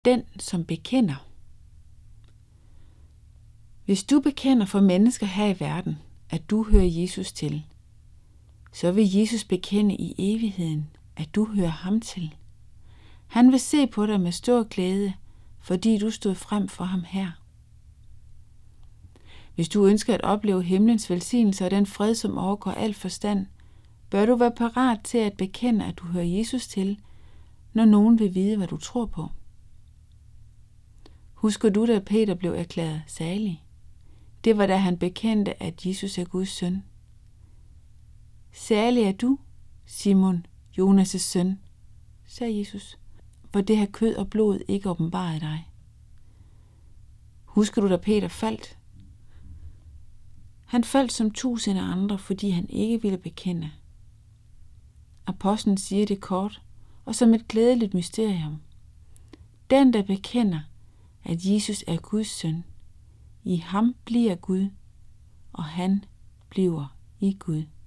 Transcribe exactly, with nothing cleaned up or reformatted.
Den, som bekender. Hvis du bekender for mennesker her i verden, at du hører Jesus til, så vil Jesus bekende i evigheden, at du hører ham til. Han vil se på dig med stor glæde, fordi du stod frem for ham her. Hvis du ønsker at opleve himlens velsignelse og den fred, som overgår al forstand, bør du være parat til at bekende, at du hører Jesus til, når nogen vil vide, hvad du tror på. Husker du, da Peter blev erklæret salig? Det var, da han bekendte, at Jesus er Guds søn. Salig er du, Simon, Jonas' søn, sagde Jesus, for det har kød og blod ikke åbenbaret dig. Husker du, da Peter faldt? Han faldt som tusinde andre, fordi han ikke ville bekende. Apostlen siger det kort og som et glædeligt mysterium. Den, der bekender, at Jesus er Guds søn, i ham bliver Gud, og han bliver i Gud.